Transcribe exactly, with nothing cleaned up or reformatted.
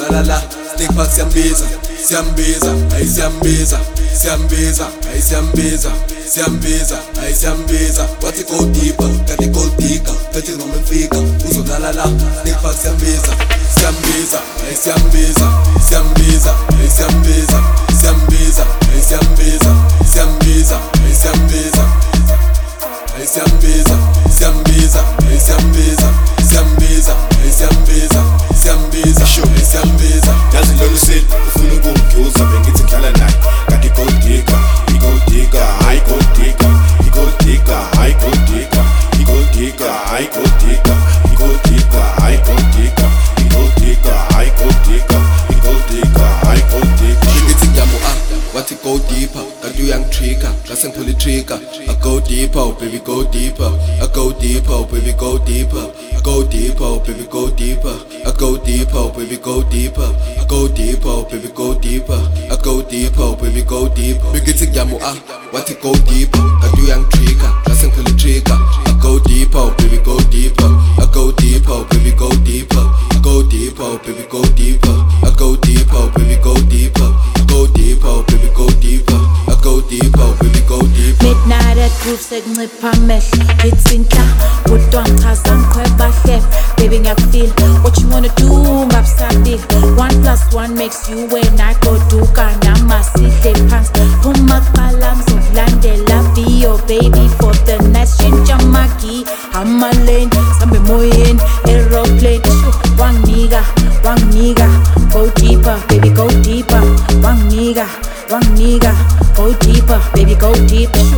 uzolala la Snake Park siyambiza, siyambiza, ayi siyambiza, siyambiza, ayi siyambiza, siyambiza, ayi siyambiza. Wathi go deeper, kanti gold digger, kanti noma mfika uzolala la Snake Park siyambiza, siyambiza, ayi siyambiza, siyambiza, ayi siyambiza, siyambiza, ayi siyambiza, siyambiza, ayi siyambiza, ayi siyambiza, siyambiza, ayi siyambiza, siyambiza, ayi siyambiza, siyambiza, ayi siyambiza. Yazi lolu sile ufuna ukungiuza bengithi ngidlala naye kanti gold digger, i-gold digger, hayi gold digger, i-gold digger, hayi gold digger, i-gold digger, hayi gold digger, i-gold digger, hayi gold digger, i-gold digger, hayi gold digger, i-gold digger, hayi gold digger. Bengithi ngiyamu ah, wathi go deeper, kanti uyangitrigger, ngase ngiphule itrigger. I go deeper, oh baby go deeper, I go deeper, oh baby go deeper, I go deeper, oh baby go deeper, I go deeper, oh baby go deeper, I go deeper, oh baby go deeper, I go deeper, oh baby go deeper. Bengithi ngiyamu ah, wathi go deeper, kanti uyangitrigger, ngase ngiphule itrigger. I go deeper, oh baby go deeper, I go deeper, oh baby go deeper, I go deeper, oh baby go deeper, I go deeper, oh baby go deeper, I go deeper, oh baby go deeper, I go deeper, oh baby go deeper. Midnight at groove sekuncipha amehlo ngitsinta kodwa ngichaza ngikhweba hle baby ngiyakufeel what you wanna do ngabusabili one plus one makes you when I go duka namasihle phansi phuma kuqala ngizokulandela be your baby for the next shintsha magi amalane sambe emoyeni aeroplane wanginika wanginika go deeper baby go deeper wanginika wanginika go deeper baby go deeper.